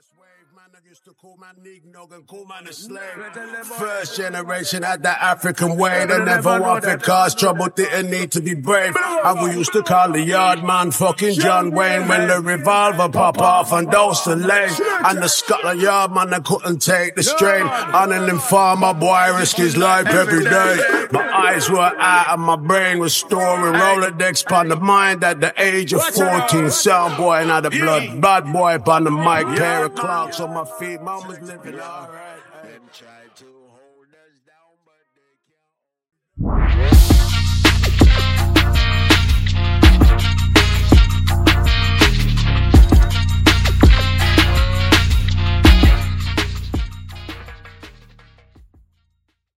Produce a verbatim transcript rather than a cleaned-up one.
First wave, man, I used to call man Negnog and call man a slave. First generation had that African way. They never want to cause trouble, didn't need to be brave. And we used to call the yard man fucking John Wayne when the revolver pop off and dose the lane. And the Scotland Yard man, they couldn't take the strain. And an informer boy risk his life every day. My eyes were out and my brain was storing Rolodex upon the mind at the age of fourteen. Sound boy and had the blood, bad boy upon the mic, pair of clocks on my feet. Mom was living alright.